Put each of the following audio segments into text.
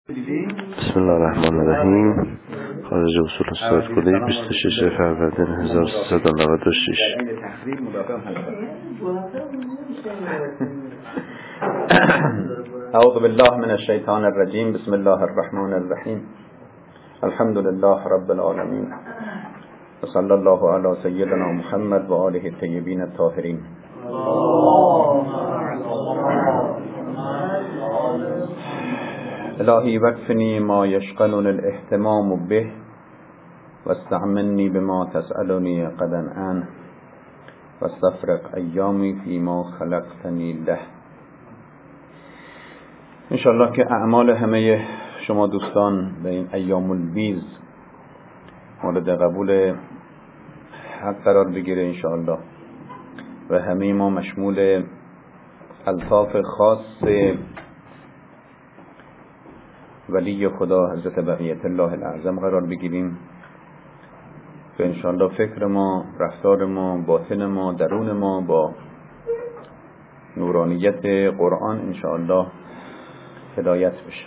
بسم الله الرحمن الرحیم. خارج اصول استاد کلی 26 فروردین 1396. اعوذ بالله من الشیطان الرجیم. بسم الله الرحمن الرحیم. الحمد لله رب العالمین و صلی الله علی سیدنا محمد و آله الطیبین الطاهرین. الهی وکفنی ما یشغلنی الاهتمام به و استعملنی بما تسألنی غدا عنه و استفرغ ایامی فیما خلقتنی له. انشاءالله که اعمال همه شما دوستان به این ایام البیض مورد قبول حق قرار بگیره انشاءالله و همه ما مشمول الطاف خاص ولی خدا حضرت بقیت الله الاعظم قرار بگیریم که انشاءالله فکر ما، رفتار ما، باطن ما، درون ما با نورانیت قرآن انشاءالله هدایت بشه.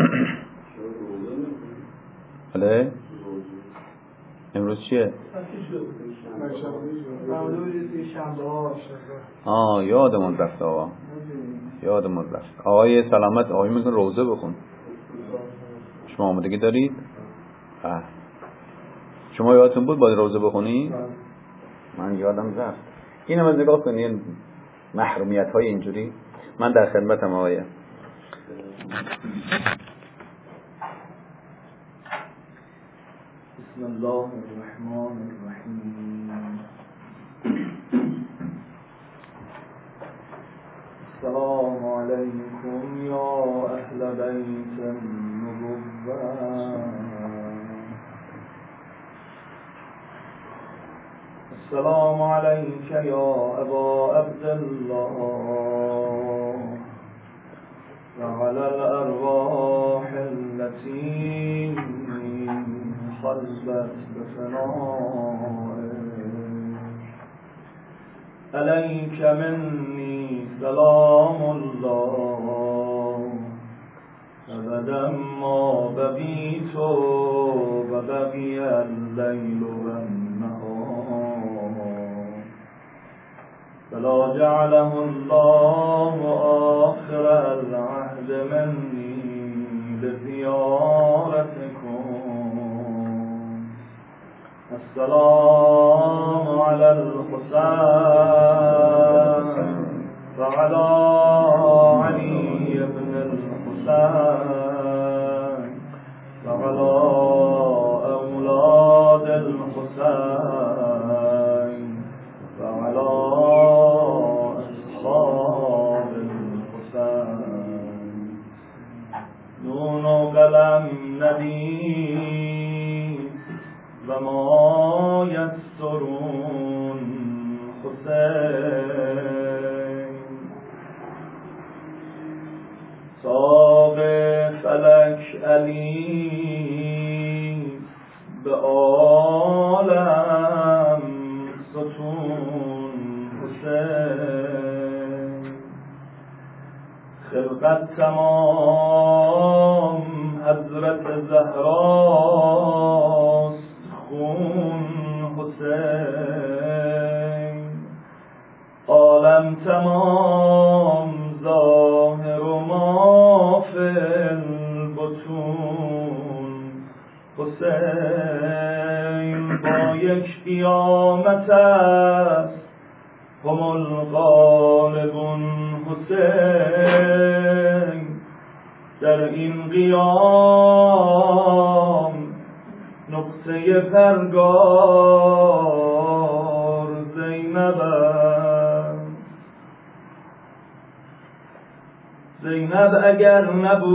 بله؟ امروز چیه؟ یادمون رفت آقا، یادمون رفت. آقای سلامت، آقای میگن روزه بخون. شما آمادگی دارید؟ شما یادتون بود باید روزه بخونی؟ من یادم رفت. این هم از نگاه کنید محرومیت های اینجوری. من در خدمتم آقای. بسم الله الرحمن الرحیم. السلام علیکم یا اهل بیت النبوة. السلام علیک یا ابا عبدالله و علی الارواح التي خلت بفنائك. علیک منی سلام الله ابدا ما بقیت و بقی اللیل و النهار فلا جعله الله آخر العهد منی بزیارتكم. السلام علی الحسین و علی علی ابن الحسین و علی اولاد الحسین و علی اصحاب الحسین. نون و قلم ندید و ما یسترون حسین. ساق فلک علی به عالم ستون حسین. خلقت تمام حضرت زهراست خون حسین. عالم تمام ظاهر و ما فی البطون حسین. با یک قیامت است هم الغالبون حسین. در این قیام نقطه پرگار زینب است. زینب اگر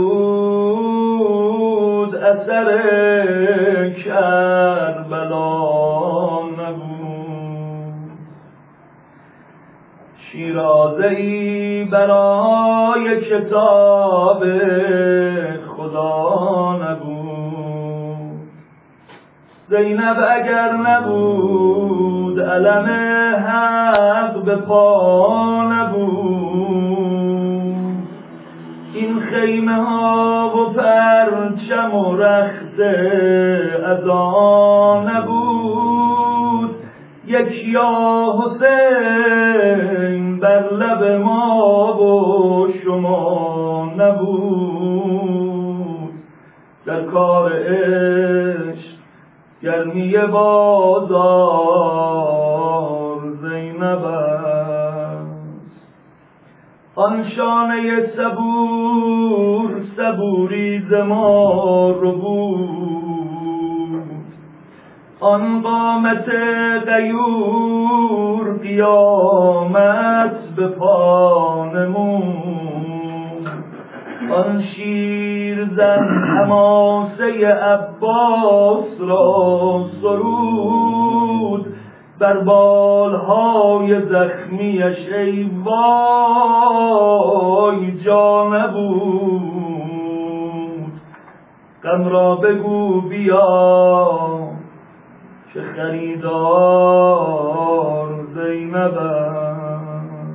نبود اثر کربلا نبود. شیرازه‌ای برای کتاب خدا نبود. زینب اگر نبود علم حق به پا نبود. این خیمه ها و پرچم و رخت از آن نبود، یک یا حسین بر لب ما و شما نبود. در کار عشق گرمی بازار زینب است، آن شانه صبور صبوری ز ما رو بود، آن قامت غیور قیامت به پا نمود، آن شیرزن حماسه عباس را سرود، بر بالهای زخمیش ای وای جا نبود. غم را بگو بیا که خریدار زینب است،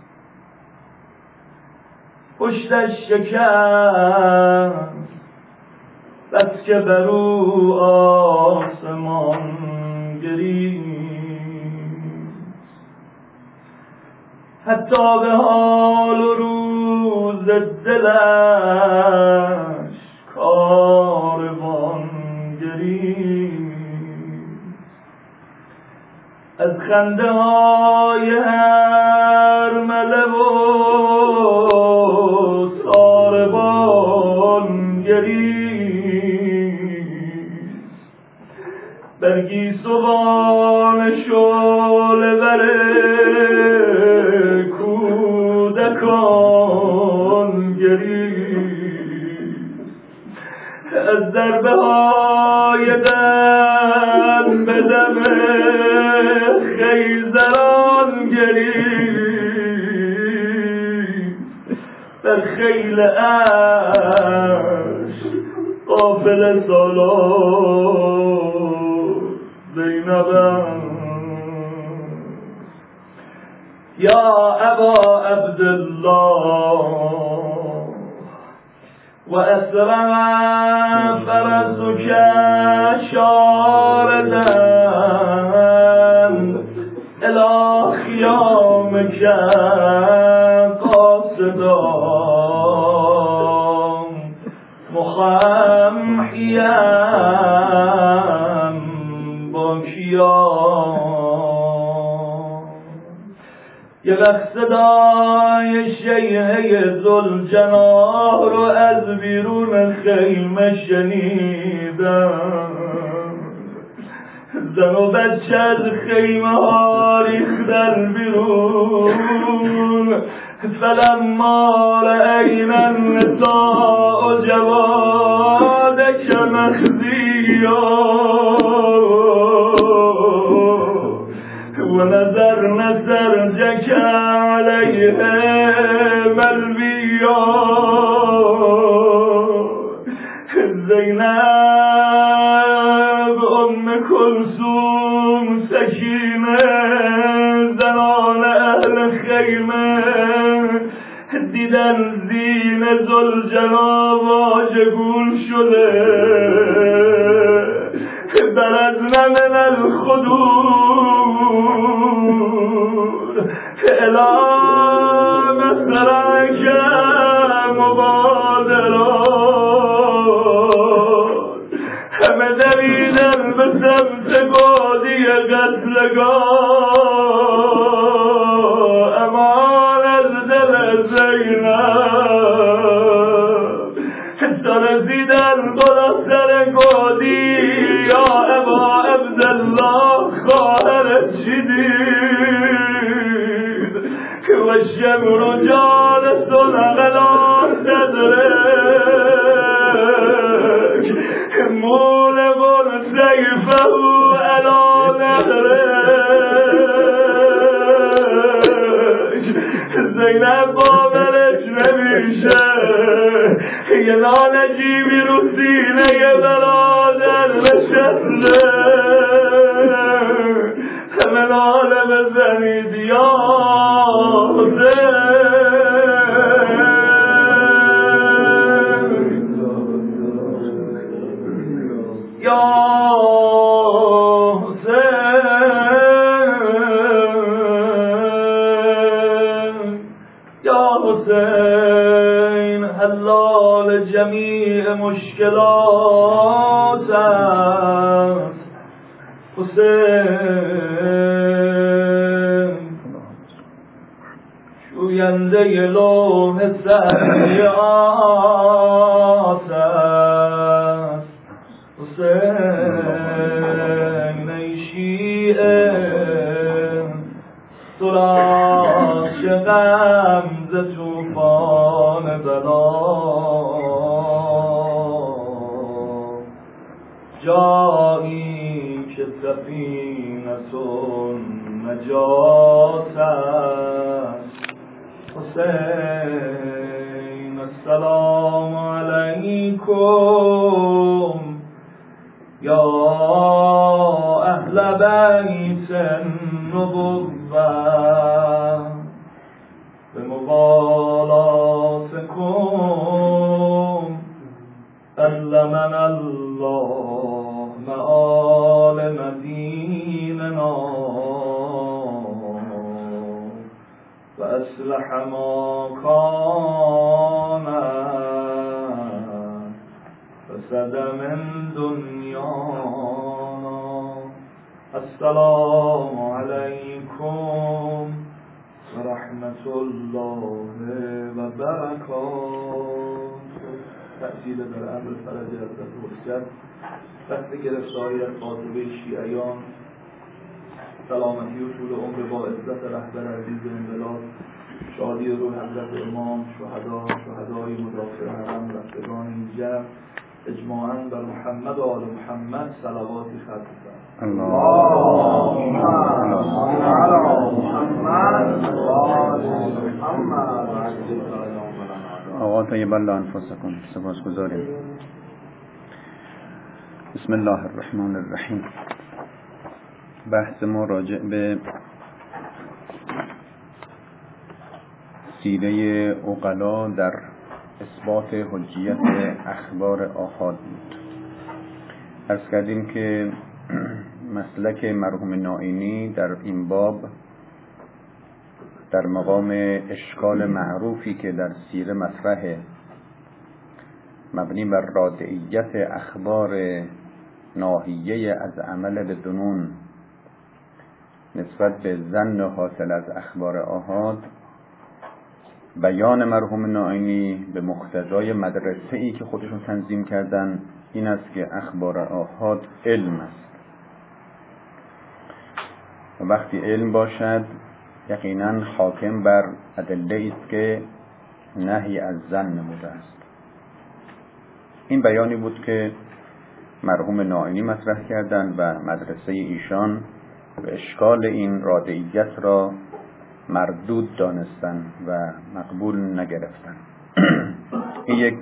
پشتش شکست بس که بر او آسمان گریست، حتی به حال و روز دلش کاروان گریست، از خنده های هر مله و ساربان گریست، بر گیسوان شعله ور کودکان گریست، از ضربه های دم به دم خیزران گریست، در خیل عشق قافله سالار زینب یا ابا عبدالله و اسرع فرسک شاردا الی خیامک قاصدا مخمحیا باکیا. یه وقت صدای شیهه ذوالجناح رو از بیرون خیمه شنیدم، زن و بچه از خیمه ها ریختن بیرون، فلما رأینا النساء جوادک مخزیا و نظرن سرجک علیه ملویا. زینب ام کلثوم سکینه زنان اهل خیمه دیدن زین ذوالجلال واژگون شده، بلدن من الخدور الی مسرک مبادرات، همه دویدن به سمت وادی قتلگاه، امان از دل زینب تا رسیدن بالا سر گودی. یا ابا عبدالله خواهرت چی دید و الشمر جالس غلا تدرک مولم سیفه علی نهرک. زینب باورش نمیشه یه نالجیبی رو سینه برادر نشسته، همه ناله بزنید یا حسین. یا حسین یا حسین حلال جمیع مشکلات است حسین شوینده لوح سیئات است حسین ای شیعه تو را چه غم ز طوفان بلا جایی که سفینة نجات است حسین السلام علیکم یا اهل بیت النبوة بموالاتكم علمنا الله معالم دیننا وأصلح ما كان فسد من دنيانا السلام عليكم ورحمة الله وبركاته. تأثیر در امر فرج حضرت حجت دست گرفتاری از خاطبه شیعیان، سلامتی و طول عمر با عزت رهبر عزیز انقلاب، شادی و روح حضرت امام، شهدای مدافع حرم، رفتگان این جمع، اجماعاً بر محمد و آل محمد صلواتی ختم کنند. اللهم صل علی محمد. آقا طیب الله انفسکم. سپاسگزاریم. بسم الله الرحمن الرحیم. بحث ما راجع به سیره عقلا در اثبات حجیت اخبار آحاد بود. عرض کردیم که مسلک مرحوم نائینی در این باب در مقام اشکال معروفی که در سیره مطرحه، مبنی بر رادعیت اخبار ناهیه از عمل به ظنون نسبت به ظن حاصل از اخبار آحاد، بیان مرحوم نائینی به مقتضای مدرسه‌ای که خودشون تنظیم کردن این است که اخبار آحاد علم است و وقتی علم باشد یقینا حاکم بر ادله است که نهی از ظن بوده است. این بیانی بود که مرحوم نائینی مطرح کردند و مدرسه ایشان به اشکال این رادعیت را مردود دانستن و مقبول نگرفتن. این یک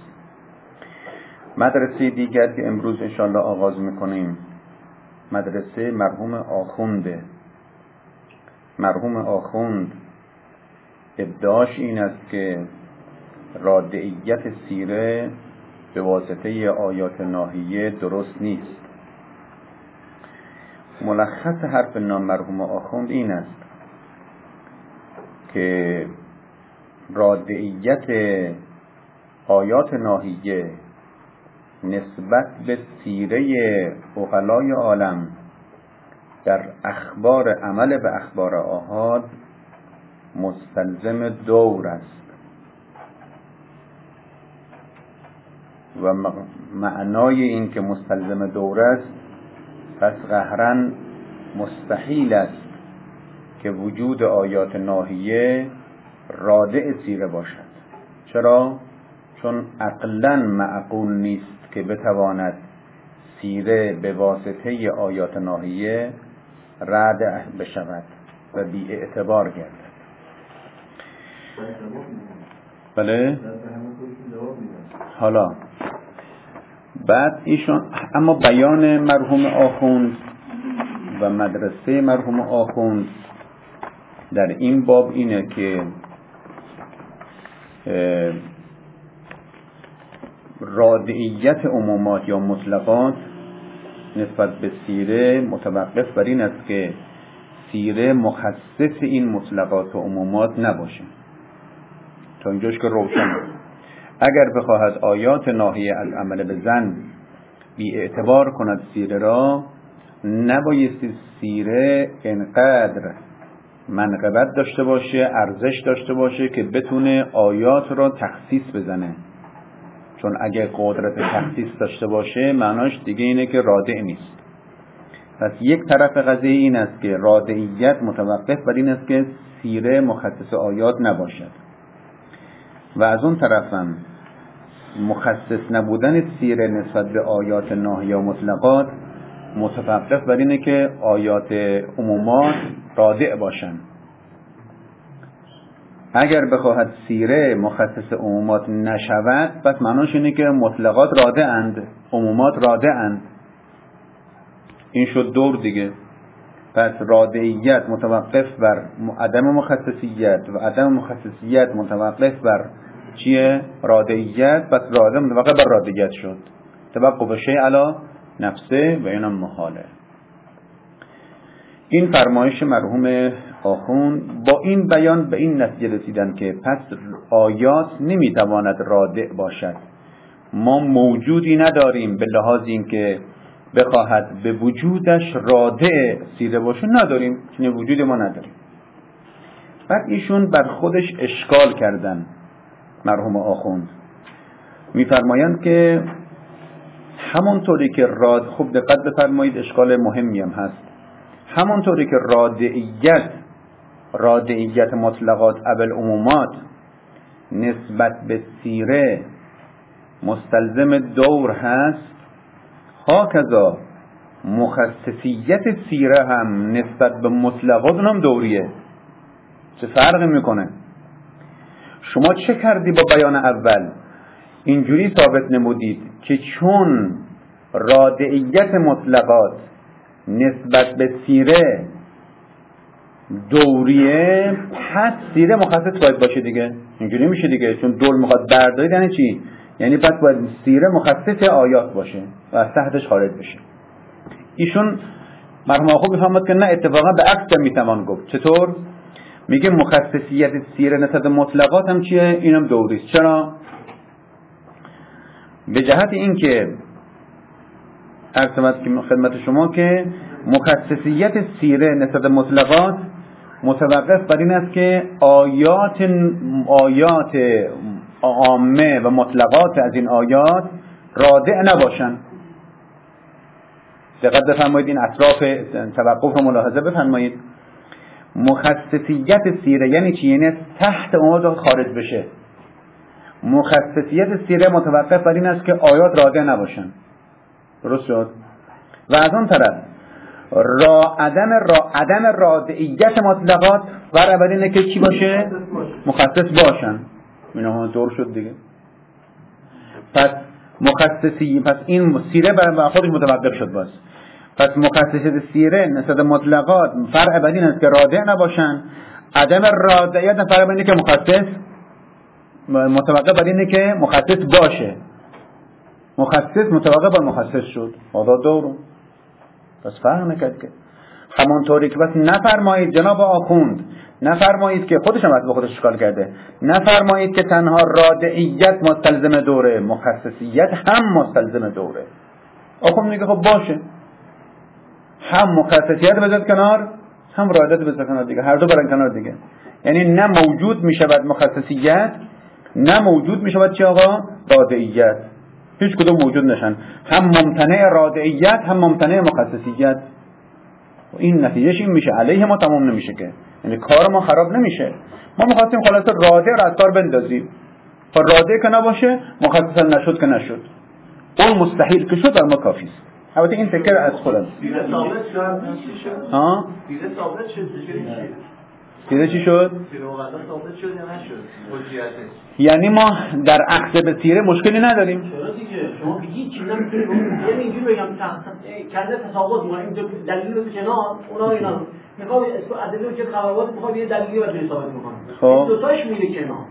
مدرسه دیگر که امروز انشاءالله آغاز میکنیم مدرسه مرحوم آخونده. مرحوم آخوند ادعاش این است که رادعیت سیره به واسطه آیات ناهیه درست نیست. ملخص حرف مرحوم آخوند این است که رادعیت آیات ناهیه نسبت به سیره عقلای عالم در اخبار عمل به اخبار آحاد مستلزم دور است و معنای این که مستلزم دور است پس قهراً مستحیل است که وجود آیات ناهیه رادع سیره باشد. چرا؟ چون عقلاً معقول نیست که بتواند سیره به واسطه آیات ناهیه رد بشود و بی اعتبار گردد. بله؟ حالا بعد ایشان اما بیان مرحوم آخوند و مدرسه مرحوم آخوند در این باب اینه که رادعیت عمومات یا مطلقات نسبت به سیره متوقف بر این است که سیره مخصص این مطلقات و عمومات نباشه. تا اینجاش که روشن. اگر بخواهد آیات ناهیه از عمل به زن بی اعتبار کند سیره را، نبایستی سیره انقدر منقبت داشته باشه، ارزش داشته باشه که بتونه آیات را تخصیص بزنه. چون اگه قدرت تخصیص داشته باشه معناش دیگه اینه که رادع نیست. پس یک طرف قضیه این است که رادعیت متوقف بر این است که سیره مخصص آیات نباشد، و از اون طرفم مخصص نبودن سیره نسبت به آیات ناهیه و مطلقات متوقف بر اینه که آیات عمومات رادع باشن. اگر بخواهد سیره مخصص عمومات نشود، پس معناش اینه که مطلقات رادع اند، عمومات رادع اند. این شد دور دیگه. پس رادعیت متوقف بر عدم مخصصیت و عدم مخصصیت متوقف بر چیه؟ رادعیت. پس رادع متوقف بر رادعیت شد. توقف شیء علی نفسه و اینم محاله. این فرمایش مرحوم آخوند با این بیان به این نتیجه رسیدن که پس آیات نمیتواند رادع باشد. ما موجودی نداریم به لحاظ این که بخواهد به وجودش رادع سیره باشه، نداریم، چنین وجود ما نداریم. بعد ایشون بر خودش اشکال کردن. مرحوم آخوند میفرمایند که همونطوری که خوب دقت بفرمایید، اشکال مهمی هم هست. همونطوری که رادعیت مطلقات اول عمومات نسبت به سیره مستلزم دور هست، هاکذا مخصصیت سیره هم نسبت به مطلقات هم دوریه. چه فرقی میکنه؟ شما چه کردی با بیان اول؟ اینجوری ثابت نمودید که چون رادعیت مطلقات نسبت به سیره دوریه، پس سیره مخصص باید باشه دیگه. اینجوری میشه دیگه، چون دور میخواد بردارید یعنی چی؟ یعنی پس باید سیره مخصص آیات باشه و از تحتش خارج بشه. ایشون مرحوم آخوند میفهمد که نه، اتفاقا به عکس میتوان گفت. چطور؟ میگه مخصصیت سیره نسبت مطلقات هم چیه؟ اینم دوریست. چرا؟ به جهت این که عرض خدمت شما که مخصصیت سیره نسبت مطلقات متوقف بر این است که آیات عامه و مطلقات از این آیات رادع نباشن. دقت بفرمایید، این اطراف توقف رو ملاحظه بفرمایید. مخصصیت سیره یعنی چی؟ یعنی تحت عموم خارج بشه. مخصصیت سیره متوقف بر این است که آیات رادع نباشن. درست شد؟ و از اون طرف عدم رادعیت مطلقات بر اینه که چی باشه؟ مخصص باشن. اینا دور شد دیگه. پس این سیره بر خودش متوقف شد باز. پس مخصصیت سیره نسبت مطلقات فرع بر این است که رادع نباشن. عدم رادعیت فرع بر اینه که مخصص متوقف بر اینه که مخصص باشه. مخصص متوقف بر مخصص شد. آزاد دورو. پس فرق نکرد که. همانطوری که بس نفرمایید جناب آخوند، نفرمایید که خودش هم به خودش اشکال کرده، نفرمایید که تنها رادعیت مستلزم دوره، مخصصیت هم مستلزم دوره. آخوند میگه خب باشه، هم مخصصیت بذارید کنار، هم رادعیت بذارید کنار دیگه، هر دو برن کنار دیگه. یعنی نه موجود میشود مخصصیت، نه موجود میشود چی آقا؟ رادعیت. هیچ کدوم موجود نشن، هم ممتنع رادعیت هم ممتنع مخصصیت. این نتیجهش این میشه، علیه ما تمام نمیشه که، یعنی کار ما خراب نمیشه. ما میخواستیم خلاصه رادع رو از کار بندازیم، خب رادع که نباشه مخصصا نشد که نشد، اون مستحیل که شد بر ما کافی است. البته این فکر از خودم سیره چی شد؟ یعنی ما در اخذ به سیره مشکلی نداریم. چرا دیگه؟ شما بگید چیزا میتونید یعنی اینجوری بگم کنده تساقط ما این دلیل رو کنار اونا اینا میخوام ادله که خبرات میخوام یه دلیلی رو بهش ثابت بکنم. خب دو تاش میره کنار.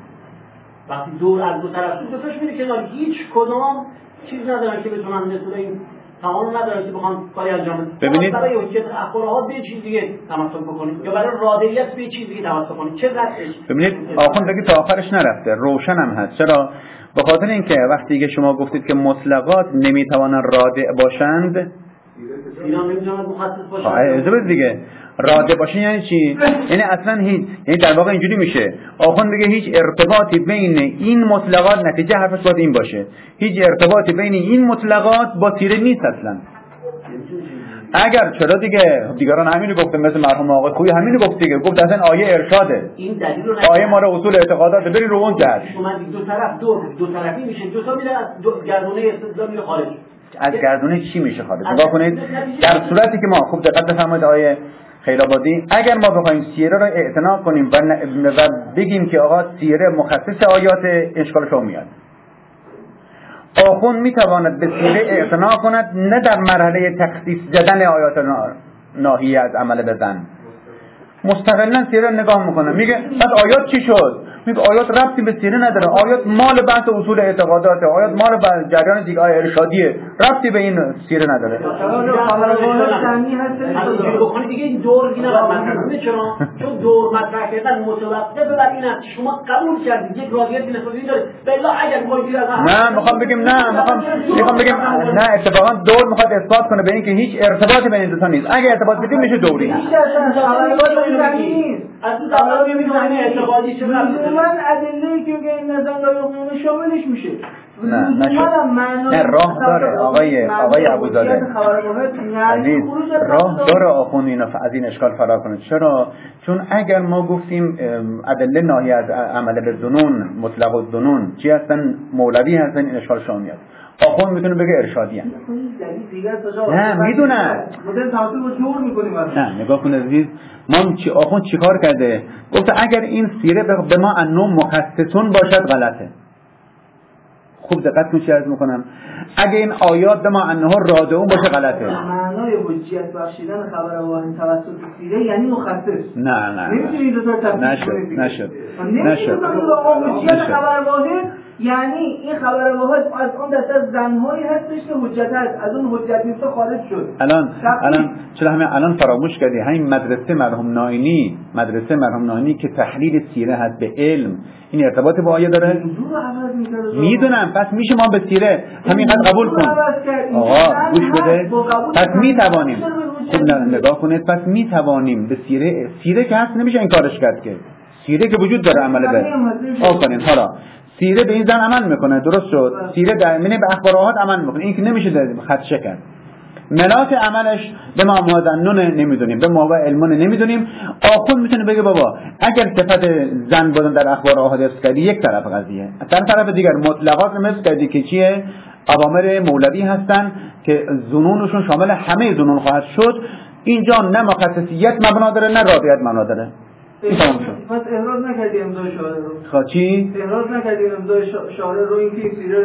وقتی دور از دو طرف دو تاش میره کنار، هیچ کدام چیز ندارن که بتونن مثل این توان نداره که بخوام کاری انجام بدن. ببینید برای حجت اخبارات به چیز دیگه تمسک بکنید یا برای رادعیت به چیز دیگه تمسک کنید. چه ردش؟ ببینید آخوند دیگه تا آخرش نرفته، روشن هم هست. چرا؟ به خاطر اینکه وقتی که شما گفتید که مطلقات نمیتوانند رادع باشند، اینا نمیتونن مخصص باشن. اجازه دیگه. رادع باشن یعنی چی؟ یعنی اصلا هیچ، یعنی در واقع اینجوری میشه آخوند دیگه هیچ ارتباطی بین این مطلقات، نتیجه حرفش باید این باشه، هیچ ارتباطی بین این مطلقات با سیره نیست اصلا. اگر چرا دیگه دیگران همینو گفتن، مثل مرحوم آقای خویی همینو گفت دیگه، گفت اصلا آیه ارشاده، این دلیل رو آیه ما رو اصول اعتقادات بری رو اون جهت. شما دو طرف دو طرفی میشه، دو تا میره از گردونه استدلال میره خارج. از گردونه چی میشه خارج؟ نگاه کنید در صورتی که ما خوب دقت بفرمایید آیه خیرآبادی، اگر ما بخوایم سیره رو اعتنا کنیم و بگیم که آقا سیره مخصص آیات، اشکال شما میاد. آخوند میتواند به سیره اعتنا کند نه در مرحله تخصیص زدن آیات ناهی از عمل بزن، مستقلا سیره نگاه میکنه، میگه بعد آیات چی شد؟ میگه آیات ربطی به سیره نداره، آیات مال بحث اصول اعتقاداته، آیات مال جریان دیگه ارشادیه، ربطی به این سیره نداره. بکنید دیگه این دور دیگه نباید چرا؟ چون دور مطرح کردن متوقف بر این است شما قبول کردید یک راویت نسبی داره بالله اگر میگید نه میخوام بگم نه اتفاقا دور میخواد اثبات کنه به این که هیچ ارتباطی بین دو تا نیست. اگه ارتباط بدیم میشه دوری. از اون زمان میگم این اعتقادی چه من ادله‌ای که این نظر لایق شاملش میشه. نه راه داره آقای ابوزاده عزیز، راه داره آخوند اینو از این اشکال فرار کنه. چرا؟ چون اگر ما گفتیم ادله ناهی از عمل به ظنون، مطلق الظنون چی هستن؟ مولوی هستن، این اشکال شما میاد. آخوند میتونه بگه ارشادی هم. نه میدونم نه نگاه کن عزیز، ما آخوند چیکار کرده؟ گفت اگر این سیره به ما انو مخصصون باشد غلطه. خوب دقت کنید چی عرض میکنم، اگه این آیات به ما انها رادعون باشه غلطه. معنای حجیت بخشیدن خبر واحد توسط سیره یعنی مخصص. نه نمیتونید دو تا تفسیر نشد. حجیت خبر واحد یعنی این خبر واحد از اون دسته از زنهایی هستش که حجت هست، از اون حجت نیست خارج شد. الان فراموش کردی همین مدرسه مرحوم ناینی که تحلیل سیره هست به علم، این ارتباط با آیه داره؟ میدونم، پس میشه ما به سیره همینقدر قبول کن. آقا گوش بده، پس میتوانیم نگاه کنید، پس میتوانیم به سیره که هست نمیشه این کارش کرد که سیره که وجود داره عمل به آفرین. حالا سیره به این زن عمل میکنه، درست شد، سیره در به اخبارات عمل میکنه، این که نمیشه خدشه کرد. ملاک عملش به ما مؤذنون نمیدونیم، به ما علمون نمیدونیم. آخوند میتونه بگه بابا اگر صفت زن بودن در اخبار احادیث کردی یک طرف قضیه، در طرف دیگر مطلقات مثل کردی که چیه؟ اوامر مولوی هستن که ظنونشون شامل همه ظنون خواهد شد. اینجا نه مخصصیت مبنا داره نه رادعیت مبنا داره. این تمام شد. پس احراز نکردی امضای شاعر رو. خاچی؟ احراز نکردی امضای شاعر رو، این که سیره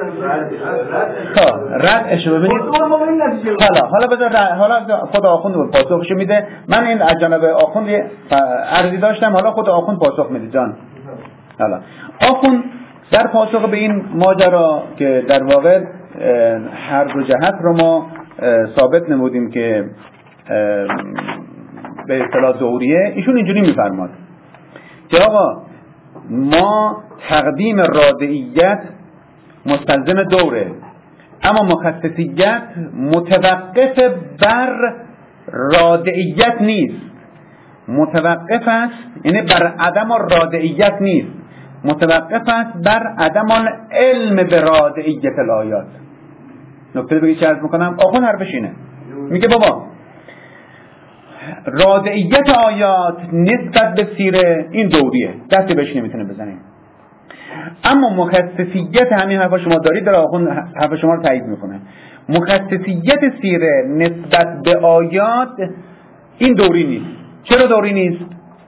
ردش ببینید. حالا بذار حالا خود آخوند پاسخش میده. من این از جانب آخوند عرضی داشتم، حالا خود آخوند پاسخ میده جان. حالا آخوند در پاسخ به این ماجرا که در واقع هر دو جهت رو ما ثابت نمودیم که به اصطلاح دوریه، ایشون اینجوری میفرماد که آقا ما تقدیم رادعیت مستلزم دوره، اما مخصصیت متوقف بر رادعیت نیست، متوقف است، یعنی بر عدم رادعیت نیست، متوقف است بر عدم علم به رادعیت الآیات. نکته بگی چه عرض میکنم؟ آخوند حرفش اینه، میگه بابا رادعیت آیات نسبت به سیره این دوریه، دستی بهش نمیتونه بزنیم، اما مخصصیت همین حرفا شما دارید در آخوند حرف شما رو تایید میکنه. مخصصیت سیره نسبت به آیات این دوری نیست. چرا دوری نیست؟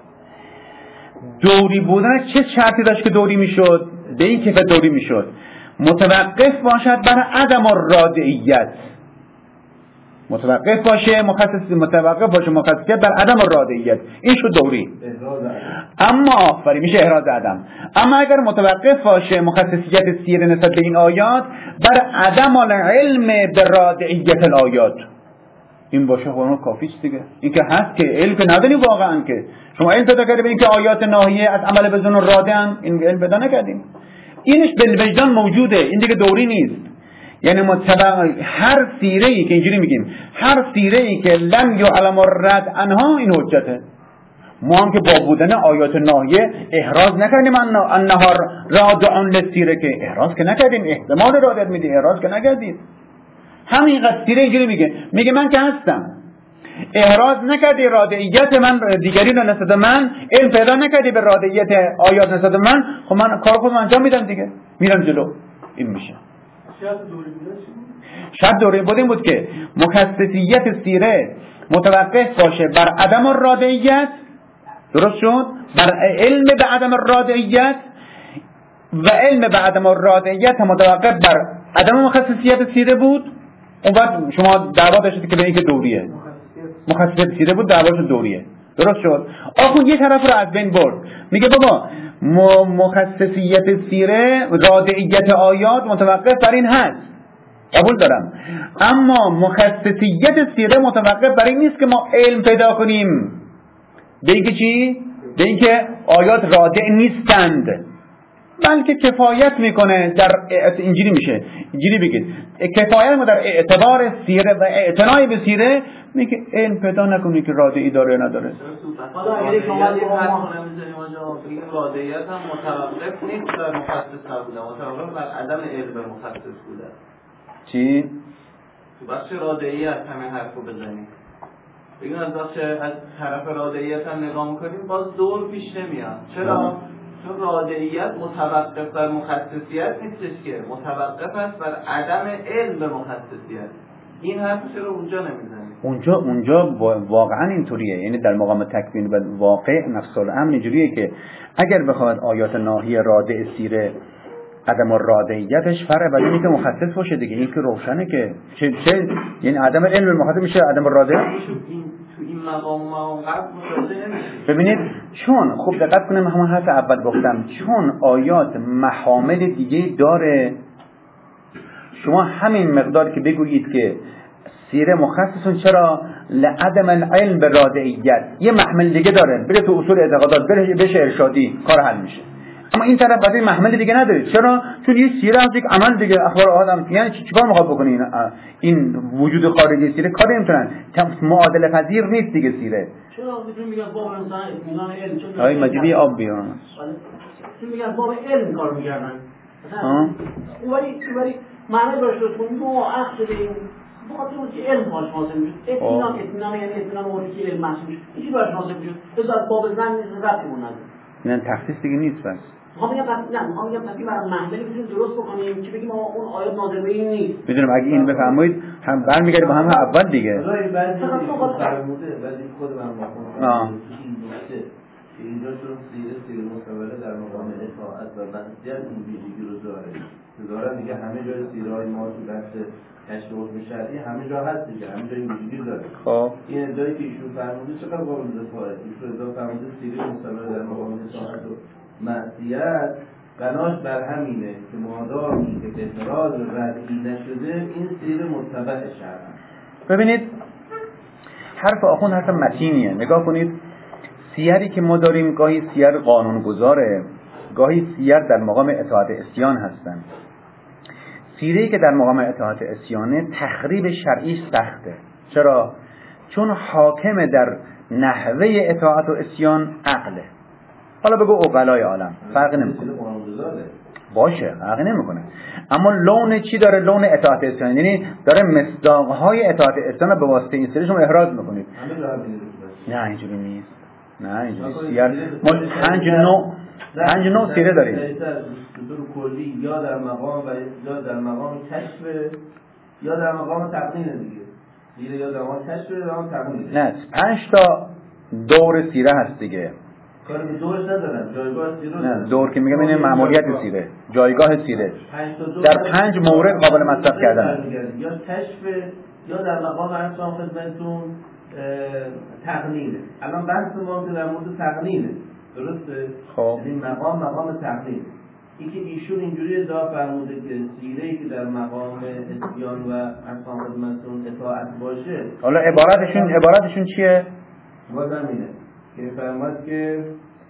دوری بودن چه شرطی داشت که دوری میشد؟ به این کیفیت دوری میشد متوقف باشد بر عدم رادعیت. متوقف باشه مخصصیت بر عدم الرادعیت، این شد دوری. اما آفرین میشه احراز عدم. اما اگر متوقف باشه مخصصیت سیره نسبت به این آیات بر عدم العلم به رادعیت الآیات، این باشه خودمون کافیست دیگه. این که هست که علم که نداری واقعا، که شما علم پیدا کردی به این که آیات ناهیه از عمل بدون رادعن، این علم پیدا نکردیم. اینش بالوجدان موجوده، این دیگه دوری نیست. یعنی هر سیره ای که اینجوری میگیم، هر سیره ای که لم یعلم الرد عنها، این حجته. ما هم که با بودن آیات ناهیه احراز نکردیم انها رادع للسیره، که احراز که نکردیم، احتمال رادع میدیم، احراز که نکردیم. همین سیره اینجوری میگه من که هستم، احراز نکردی رادعیت من دیگری رو نسبت من، علم پیدا نکردی به رادعیت آیات نسبت من، خب من کار خودم انجام میدم دیگه، میرم جلو. این میشه شرط دوری بود. این بود که مخصصیت سیره متوقف باشه بر عدم الرادعیت، درست شد، بر علم به عدم الرادعیت، و علم به عدم الرادعیت متوقف بر عدم مخصصیت سیره بود. اون وقت شما دعوا داشتید که به این که دوریه، مخصصیت سیره بود، دعواش دوریه، درست شد. آخون یه طرف رو از بین برد، میگه بابا مخصصیت سیره رادعیت آیات متوقف بر این هست، قبول دارم، اما مخصصیت سیره متوقف بر این نیست که ما علم پیدا کنیم به اینکه چی؟ به اینکه آیات رادع نیستند، بلکه کفایت میکنه در اینجوری میشه، اینجوری بگید کفایت ما در اعتبار سیره و اعتنای به سیره میگه علم پیدا نکنی که رادعی داره یا نداره. حالا اگه شما رادعیت هم متوقف نیست بر مخصص نبوده، متوقف بر عدم علم مخصص بوده. چی؟ تو بخش رادعیت همه حرفو بزنیم، بگیم از طرف رادعیت هم نگاه میکنیم، باز دور پیش نمیاد. چرا؟ چون رادعیت متوقف بر مخصصیت نیستش که، متوقف است بر عدم علم به مخصصیت. این حرف چرا اونجا نمیزنیم؟ اونجا واقعا اینطوریه. یعنی در مقام تکوین و واقع نفس الامر اینجوریه که اگر بخواد آیات ناهی رادع سیره عدم الرادعیتش فرق ولی اینکه مخصص باشه دیگه، این که روشنه که چه یعنی عدم علم مخصص میشه عدم الرادع. تو این مقام قبل متوجه نمیشه. ببینید چون خوب دقت کنیم، همون حرف اول گفتم، چون آیات محامل دیگه داره، شما همین مقدار که بگویید که سیره مخصصون چرا لعدم العلم به رادعیت، یه محمل دیگه داره، بره تو اصول اعتقادات، بشه ارشادی، کار حل میشه. اما این طرف بعد محمل دیگه نداره. چرا؟ چون یه سیره از یک عمل دیگه، اخبار آدم، یعنی چیکار میخواد بکنی این وجود خارجی سیره؟ کاری نمیتونن، معادله پذیر نیست دیگه سیره. چرا میتونن میگن باب مثلا اطمینان علم، چون های مجیبی آب بیان چون میگن باب علم کار میکردن مثلا، ولی معنی داشته بود ما عقد شدیم بخاطر اون که علم باش حاصل میشد، اطمینان یعنی اطمینان اون که علم محسوب میشد، چیزی باش حاصل میشد، بذار باب زن ربطمون نداره. نه تخصیص دیگه نیست. بس ما میگم برای محملی میتونیم درست بکنیم که بگیم اون آیات ناظر به این نیست. میدونم اگه این بفرمایید هم برمیگردیم با هم اول دیگه. بعضی خود من واقعا اینجا چون سیره مستمره در مقام اطاعت و بحثیت این ویژگی رو داره دیگه، همه جای سیره های ما تو بحث کشف حکم شرعی همه جا هست دیگه، همه جا این ویژگی داره. خب این ادعایی که ایشون فرموده چقدر قابل دفاعه؟ ایشون ادعا فرموده سیره مستمره در مقام اطاعت و معصیت، بناش بر همینه که مادامی که اعتراض ردعی نشده این سیره متبع شرعه. ببینید حرف آخوند حرف متینیه. نگاه کنید سیری که ما داریم گاهی سیر قانونگذاره، گاهی سیر در مقام اطاعت عصیان هستن. سیری که در مقام اطاعت عصیانه تخریب شرعی سخته. چرا؟ چون حاکم در نحوه اطاعت و عصیان عقله. حالا بگو عقلای عالم فرق نمیکنه، باشه فرق نمیکنه، اما لون چی داره؟ لون اطاعت عصیان، یعنی داره مصداقهای اطاعت عصیان به واسطه این سری شما احراز میکنید. نه اینجوری نیست، نه اینجوری سیر ما 5 نوع سیره داریم. کلی یا در مقام و یا در مقام کشف یا در مقام تقنین دیگه، سیره یا در مقام کشف یا در مقام تقنین. نه 5 تا دور سیره هست دیگه. کار به دورش ندارن، جایگاه سیره. نه دور که میگم اینه مأموریت سیره، جایگاه سیره در 5 مورد قابل مصرف کردن، یا کشف یا در مقام ارسان خدمتتون تقنینه. الان بحث ما که در مورد تقنینه، درسته؟ خب این مقام تقنینه. این که ایشون اینجوری ادعا فرموده که سیره‌ای که در مقام اسیان و ارسان خدمتتون اطاعت باشه. حالا عبارتشون چیه؟ باز همینه که فرمود که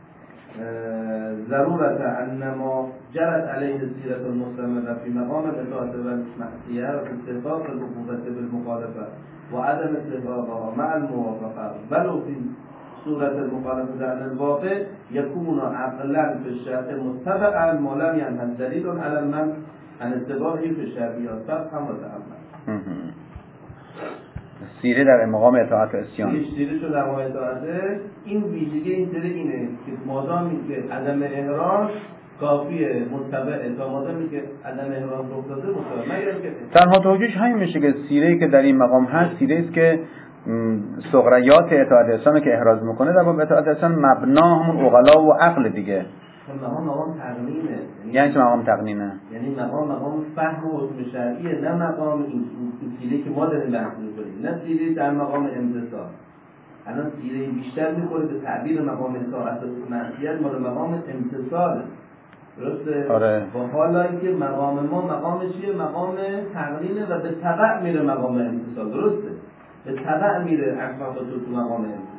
ضرورت انما جرت علیه سیرت المستمره فی مقام الاطاعت و المعصیه و استحقاق العقوبة بالمخالفه و عدم استحقاقها مع الموافقه ولو فی صورت المخالفه عن الواقع یکون عقلا فی الشرع متبعا ما لم ینهض دلیل علی المنع عن اتباعه فی الشرعیات فهم و تأمل. سیره در مقام اطاعت و اسیان، سیره شو در مقام اطاعته. این ویژگی این سیره اینه که مادامی که عدم احراج کافیه متبعه تا مادامی که عدم احراج رخ داده متبعه. تنها توجیهش همین میشه که سیره‌ای که در این مقام هست سیره است که صغریات اطاعت اسیان که احراز میکنه در باب اطاعت اسیان مبنا همون عقلا و عقل دیگه. مقام تقنینه. یعنی چه مقام تقنینه؟ یعنی مقام فهم و حکم شرعیه، نه مقام این سیره که ما داریم بحث می‌کنیم، نه سیره در مقام امتثال. الان سیره بیشتر می‌خوره به تعبیر مقام اطاعت و معصیت مال مقام امتثال. درسته؟ آره. با حالا اینکه مقام ما مقام چیه؟ مقام تقنینه و به تبع میره مقام امتثال. درسته؟ به تبع میره اخلاق تو مقام امتثال.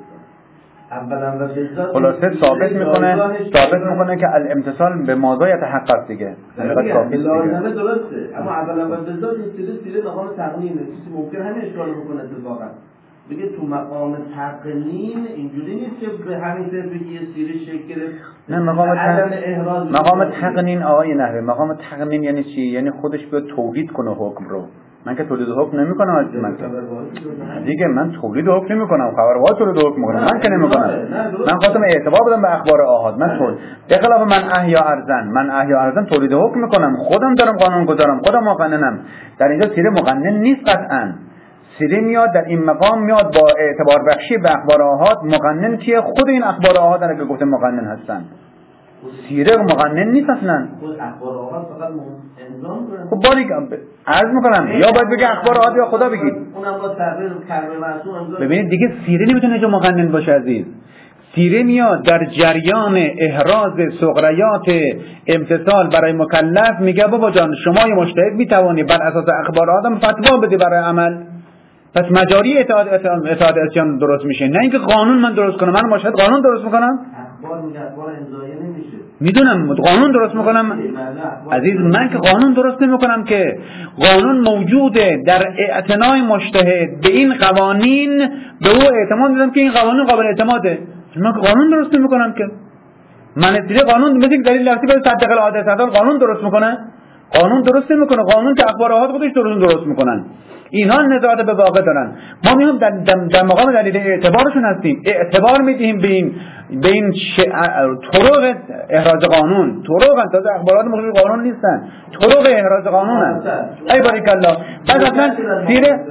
خلاصه ثابت میکنه که الامتثال به ماذا یتحقق دیگه. لازمه درسته، اما اولا و بالذات این سیره مقام تقنینه. چیزی ممکن همین اشکال بکنه اتفاقا. بگه تو مقام تقنین اینجوری نیست که به همین طرف بگی یه سیره شکل گرفت. نه مقام تقنین آقای نحوی، مقام تقنین یعنی چی؟ یعنی خودش به تولید کنه حکم رو. من که تولید حکم نمی‌کنم از من دیگه، من تولید حکم نمی‌کنم، خبرواز تولید حکم می‌کنم، من که نمی‌کنم. من خواستم اعتبار بدم به اخبار آحاد. من تولید به خلاف من احیا ارزن تولید حکم می‌کنم، خودم دارم قانون گذارم، خودم مقننم. در اینجا سیره مقنن نیست قطعاً. سیره میاد در این مقام میاد با اعتبار بخشی به اخبار آحاد. مقنن که خود این اخبار آحاد اگه گفته مقنن هستن، سیره مقنن نیست اصلا. اخبار آحاد فقط انظام کنه. خب باریک عرض میکنم یا باید بگه اخبار آحاد یا خدا بگید. اونم با تغییر کلمه معصوم انظام. ببینید دیگه سیره نمیتونه جو مقنن باشه عزیز. سیره میاد در جریان احراز صغریات امتثال برای مکلف، میگه بابا جان شما یه مجتهد میتوانی بر اساس اخبار آدم فتوا بدی برای عمل، پس مجاری اطاعت اسیان درست میشه، نه اینکه قانون من درست کنم. من مجتهد قانون درست میکنم، اخبار میگه اخبار امضایی نمیشه. میدونم قانون درست میکنم عزیز، من که قانون درست نمیکنم، که قانون موجوده در اعتنای مجتهد به این قوانین، به او اعتماد میدم که این قانون قابل اعتماده. من که قانون درست نمیکنم، که من دیگه قانون مثل که دلیل لفظی به صدق العاده قانون درست میکنه، قانون درست نمیکنه. قانون که اخبار آحاد خودش درست میکنن، اینها نظارت به واقع دارن. ما میام در مقام دلیل اعتبارشون هستیم، اعتبار میدیم به این طرق احراز قانون. طرق تازه اخبارات مخالف قانون نیستن، طرق احراز قانونن. ای بارک الله. بعد اصلا سیره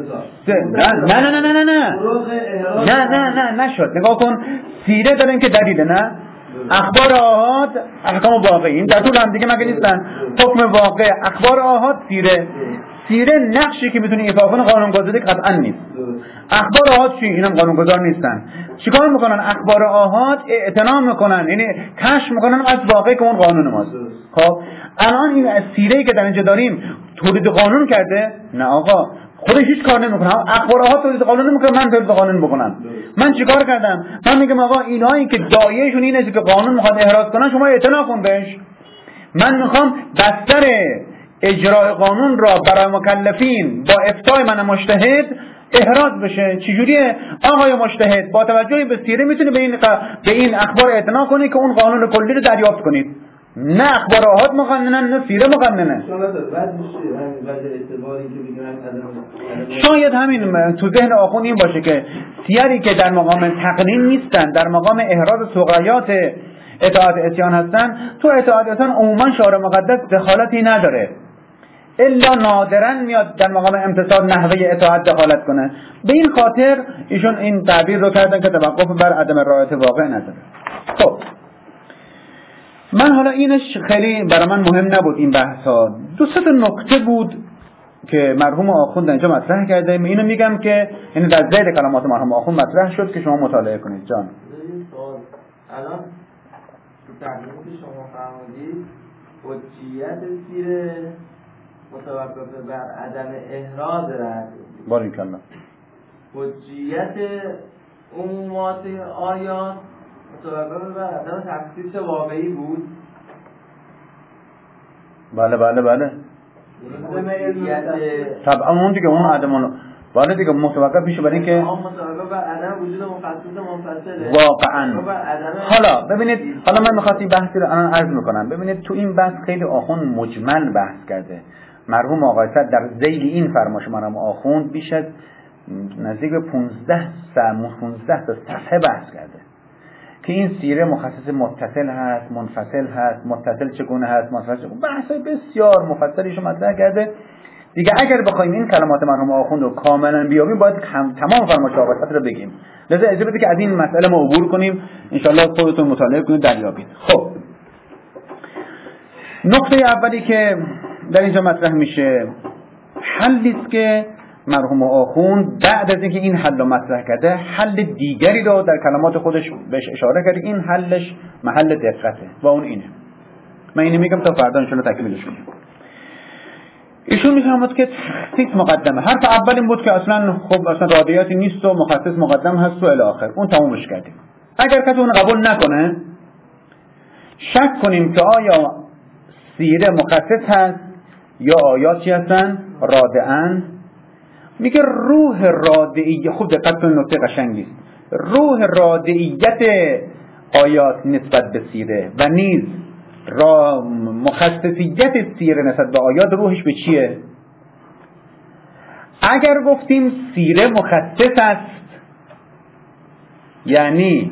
نه نشد. نگاه کن سیره دارن که دلیل، نه اخبار آحاد احکام واقعی، این در طول هم دیگه مگه نیستن؟ حکم واقع اخبار آحاد سیره نقشی که میتونه ایفا کنه قانونگذاری قطعا نیست. اخبار آحاد چی؟ اینم قانونگذار نیستن. چیکار میکنن؟ اخبار آحاد اعتنا میکنن، یعنی کشف میکنن از واقعی که اون قانون ماست. خب الان این سیره‌ای که در اینجا داریم تولید قانون کرده؟ نه آقا، خودش هیچ کار نمیکنه. اخبار آحاد تولید قانون نمیکنه، من تولید قانون بکنم. من چیکار کردم؟ من میگم آقا اینایی که دایه‌شون اینه که قانون میخواد احراز کنن، شما اعتنا کن بهش. من میخوام بستر اجرای قانون را برای مکلفین با افتای من مجتهد احراز بشه. چجوریه؟ آقای مجتهد با توجه به سیره میتونه به این اخبار اعتنا کنی که اون قانون کلی رو دریافت کنید. نه اخبار آحاد مقننن، نه سیره مقننه. شاید همین تو ذهن آخوند این باشه که سیری که در مقام تقنین نیستن، در مقام احراز صغریات اطاعت اسیان هستن، تو اطاعت اسیان عموما شارع مقدس دخالتی نداره، الا نادرا میاد در مقام امتثال نحوه اطاعت دخالت کنه. به این خاطر ایشون این تعبیر رو کردن که توقف بر عدم رعایت واقع نداره. خب من حالا اینش خیلی برای من مهم نبود این بحث ها، دو سه نکته بود که مرحوم آخوند اینجا مطرح کرده. اینو میگم که این در ذیل کلمات مرحوم آخوند مطرح شد که شما مطالعه کنید. جان الان تو تحلیلی که شما فرمودید حجیت سیره متوقف بر عدم احراز رد باریکالله. حجیت عمومات آیات متوقف بر عدم تخصیص واقعی بود. بله بله بله طبعا اون دیگه اون عدم ولی دیگه متوقف میشه برای اینکه متوقف بر عدم وجود مخصص منفصله واقعا. حالا ببینید، حالا من میخوام این بحثی رو الان عرض میکنم. ببینید تو این بحث خیلی آخوند مجمل بحث کرده. مرحوم آقای صدر در ذیل این فرمایش مرحوم آخوند بیش از نزدیک به 15 تا صفحه بحث کرده که این سیره مخصص متصل هست، منفصل هست، متصل چگونه هست، منفصل چگونه، بحث بسیار مفصلیشو مطرح کرده. دیگه اگر بخوایم این کلمات مرحوم آخوند رو کاملا بیابیم باید تمام فرمایش آقای صدر رو بگیم. لذا اجازه بدید که از این مسئله ما عبور کنیم، ان شاء الله خودتون مطالعه کنید دریابید. خب نکته اولی که در اینجا مطرح میشه حلی است که مرحوم آخوند بعد از اینکه این حل رو مطرح کرده حل دیگری رو در کلمات خودش بهش اشاره کرده. این حلش محل دقته و اون اینه. من اینو میگم تا فردا ان شاء الله تکمیلش کنیم. ایشون میفرماد که تخصیص مقدمه. حرف اول این بود که اصلا خب اصلا رادیاتی نیست و مخصص مقدم هست و الی آخر. اون تمومش کردیم. اگر کسی اون قبول نکنه شک کنیم که آیا سیره مخصص هست یا آیاتی هستن رادعن. میگه روح رادعیه، خوب دقت کنید نکته قشنگی است، روح رادعیت آیات نسبت به سیره و نیز مخصصیت سیره نسبت به آیات روحش به چیه؟ اگر گفتیم سیره مخصص است یعنی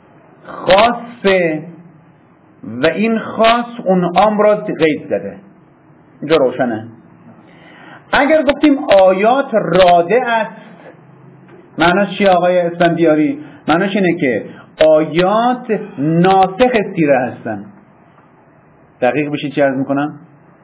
خاصه و این خاص اون عام را قید زده. اینجا روشنه. اگر گفتیم آیات راده است معناش چیه آقای اسفندیاری؟ معناش اینه که آیات ناسخ سیره هستن. دقیق بشید چی عرض میکنم؟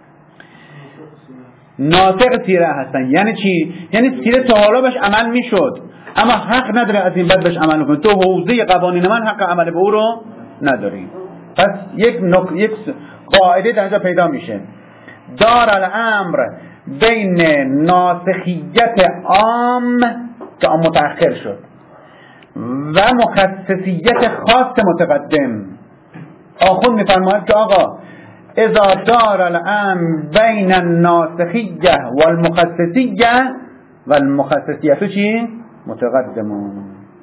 ناسخ سیره هستن. یعنی چی؟ یعنی سیره تا حالا بهش عمل میشد اما حق نداره از این بعد بهش عمل کنه. تو حوزه قوانین من حق عمل به او رو نداری. پس یک قاعده در اینجا پیدا میشه. دار الامر بین ناسخیت عام که آن متأخر شد و مخصصیت خاص متقدم. آخوند میفرماید که آقا اذا دار الامر بین الناسخیه والمخصصیه والمخصصیت چی؟ متقدمون.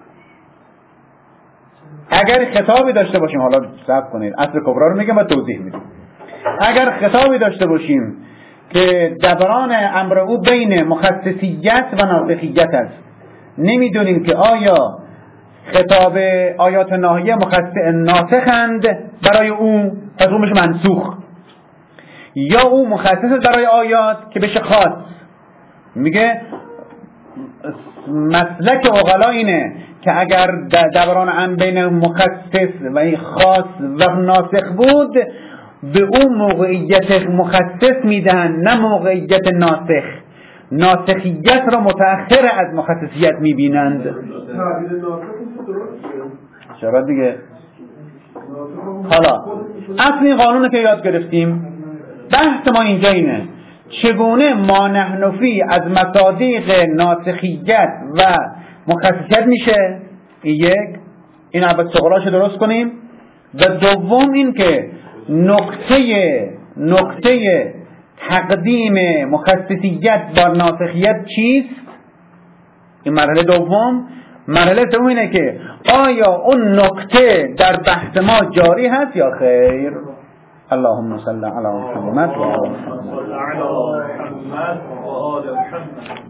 اگر خطابی داشته باشیم، حالا صبر کنید اصل کبرا رو میگم و توضیح میدم. اگر خطابی داشته باشیم که دوران امر او بین مخصصیت و ناسخیت است، نمیدونیم که آیا خطاب آیات ناهیه ناسخند برای او پس او بشه منسوخ یا او مخصص برای آیات که بشه خاص. میگه مسلک عقلا اینه که اگر دوران امر بین مخصص و خاص و ناسخ بود به اون موقعیت مخصص میدن نه موقعیت ناسخ. ناسخیت را متأخر از مخصصیت میبینند. چرا دیگه؟ حالا اصل این قانون که یاد گرفتیم بحث ما اینجا اینه چگونه ما نحن فی از مصادیق ناسخیت و مخصصیت میشه. این اول سغراشو درست کنیم و دوم این که نقطه تقدیم مخصصیت بر ناسخیت چیست. این مرحله دوم. مرحله سوم اینه که آیا اون نقطه در بحث ما جاری هست یا خیر. اللهم صل علی محمد و آل محمد.